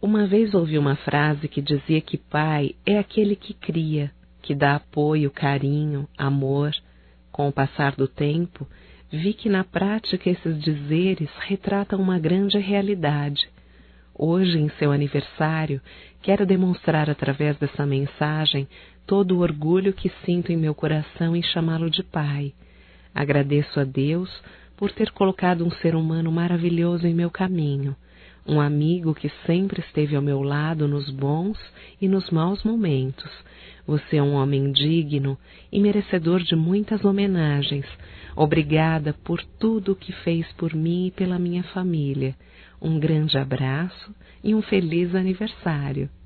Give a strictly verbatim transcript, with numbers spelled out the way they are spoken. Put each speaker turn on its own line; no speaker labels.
Uma vez ouvi uma frase que dizia que pai é aquele que cria, que dá apoio, carinho, amor. Com o passar do tempo, vi que na prática esses dizeres retratam uma grande realidade. Hoje, em seu aniversário, quero demonstrar através dessa mensagem todo o orgulho que sinto em meu coração em chamá-lo de pai. Agradeço a Deus por ter colocado um ser humano maravilhoso em meu caminho, um amigo que sempre esteve ao meu lado nos bons e nos maus momentos. Você é um homem digno e merecedor de muitas homenagens. Obrigada por tudo o que fez por mim e pela minha família. Um grande abraço e um feliz aniversário.